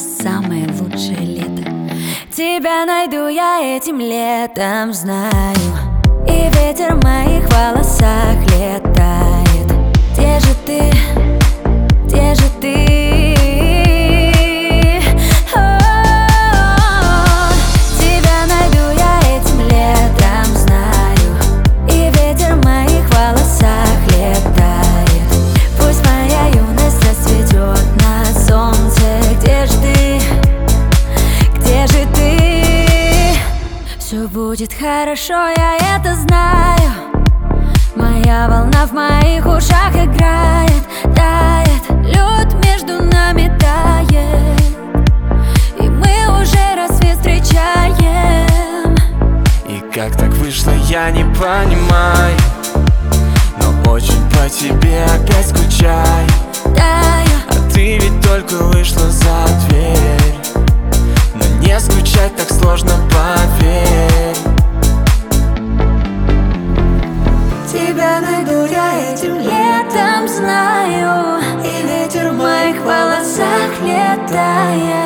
самое лучшее лето. Тебя найду я этим летом, знаю. И ветер в моих волосах летает. Где же ты? Где же ты? Тебя найду я этим летом, знаю. И ветер в моих волосах летает. Пусть моя юность расцветет на солнце. Где же ты? Где же ты? Все будет хорошо, я это знаю. Моя волна в моих ушах играет, тает. Лед между нами тает, и мы уже рассвет встречаем. И как так вышло, я не понимаю, но очень по тебе опять скучаю. Таю. А ты ведь только вышла за дверь, но не скучать так сложно, поверь. Тебя найду я этим летом, знаю. И ветер в моих волосах летает.